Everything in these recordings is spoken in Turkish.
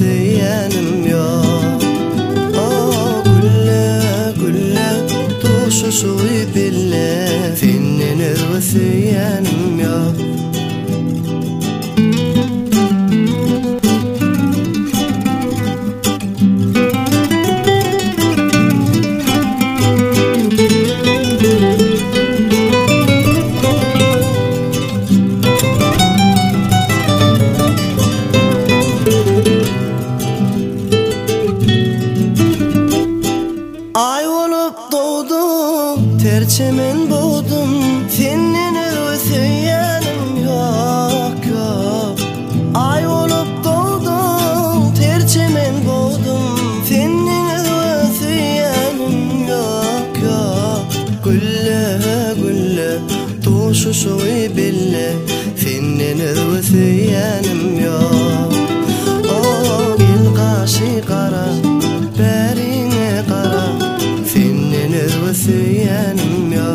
وثيانم يا كل توششوي بالله فينن وثيانم يا Ay olup doğdum, terçemen boğdum, senin özüyenim yok yok. Ay olup doğdum, terçemen boğdum, senin özüyenim yok yok. Gülle tuşuşuy bille, senin özüyenim yok. Gel kaşı kara, berine kara, وثيانم يا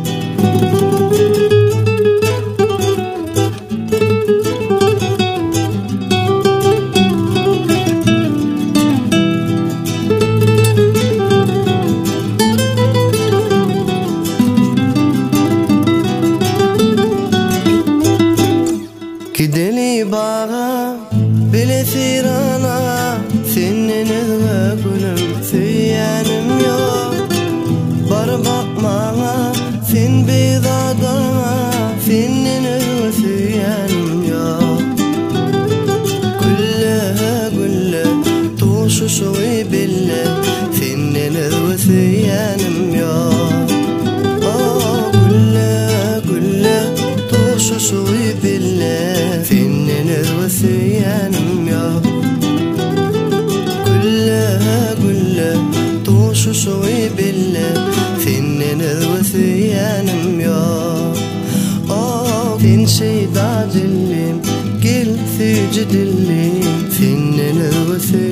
كدلي باغا بلا ثيرانا سنن وكلم ثيانم يا bakmana sen bedadana senin özüyenim ya gülle tuşuşuy bille senin özüyenim ya gülle tuşuşuy bille senin özüyenim ya gülle tuşuşuy bille senin وثيانم يا فين شي داجلين قلت جدلين فين الوثيانم